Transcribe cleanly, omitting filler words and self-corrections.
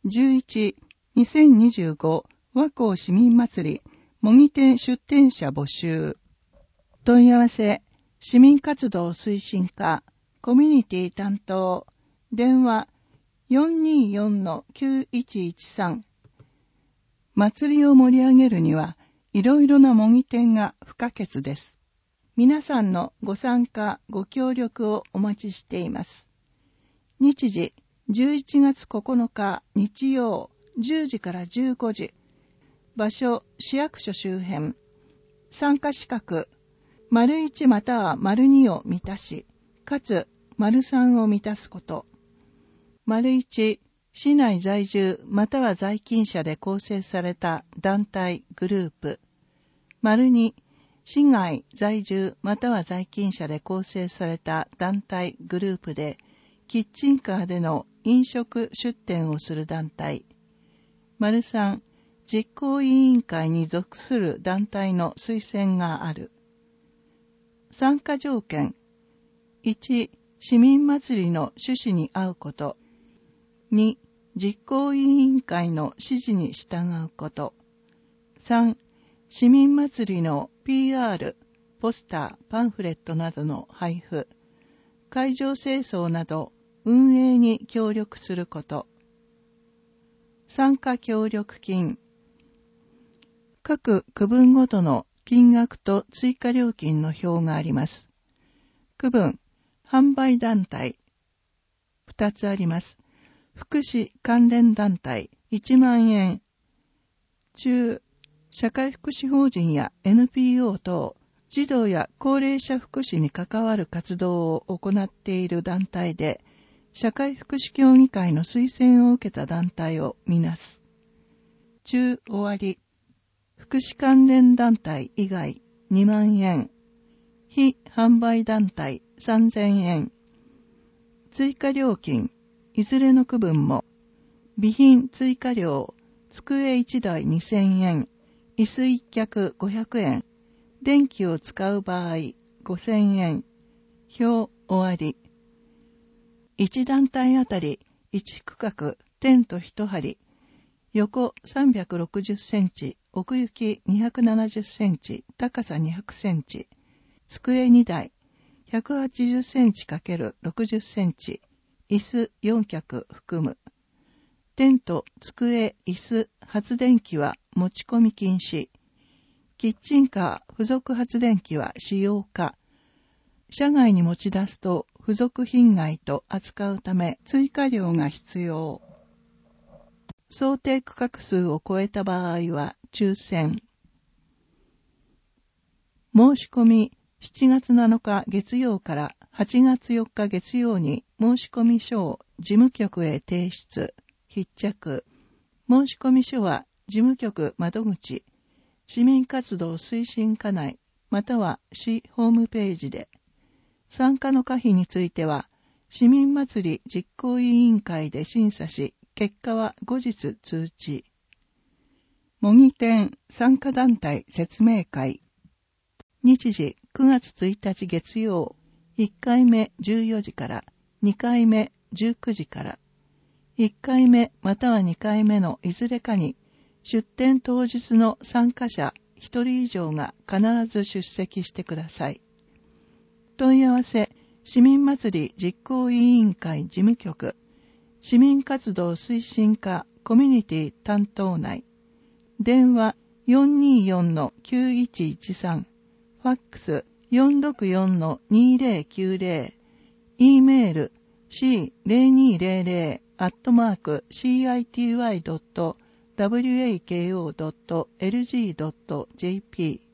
11-2025 和光市民祭り模擬店出店者募集。問い合わせ、市民活動推進課、コミュニティ担当、電話 424-9113。祭りを盛り上げるには、いろいろな模擬店が不可欠です。皆さんのご参加、ご協力をお待ちしています。日時、11月9日日曜、10時から15時。場所、市役所周辺。参加資格、①または②を満たし、かつ③を満たすこと。①市内在住または在勤者で構成された団体、グループ。②市外在住または在勤者で構成された団体、グループで、キッチンカーでの飲食出店をする団体。③実行委員会に属する団体の推薦がある。参加条件。1、市民祭りの趣旨に合うこと。2、実行委員会の指示に従うこと。3、市民祭りの PR、ポスター、パンフレットなどの配布、会場清掃など運営に協力すること。参加協力金。各区分ごとの金額と追加料金の表があります。区分、販売団体。2つあります。福祉関連団体1万円。中、社会福祉法人や NPO 等、児童や高齢者福祉に関わる活動を行っている団体で、社会福祉協議会の推薦を受けた団体をみなす。中終わり。福祉関連団体以外2万円。非販売団体3000円。追加料金、いずれの区分も、備品追加料、机1台2000円、椅子1脚500円、電気を使う場合5000円。表終わり。1団体あたり1区画テント1張、横360センチ、奥行き270センチ、高さ200センチ、机2台、180センチ×60センチ、椅子4脚含む。テント、机、椅子、発電機は持ち込み禁止。キッチンカー、付属発電機は使用可。車外に持ち出すと付属品外と扱うため追加料が必要。想定区画数を超えた場合は抽選。申し込み7月7日月曜から8月4日月曜に申し込み書を事務局へ提出。必着。申し込み書は事務局窓口、市民活動推進課内、または市ホームページで。参加の可否については、市民祭り実行委員会で審査し、結果は後日通知。模擬店参加団体説明会。日時9月1日月曜、1回目14時から、2回目19時から、1回目または2回目のいずれかに、出店当日の参加者1人以上が必ず出席してください。問い合わせ、市民祭り実行委員会事務局、市民活動推進課コミュニティ担当内。電話 424-9113、ファックス 464-2090、E メール c0200@city.wako.lg.jp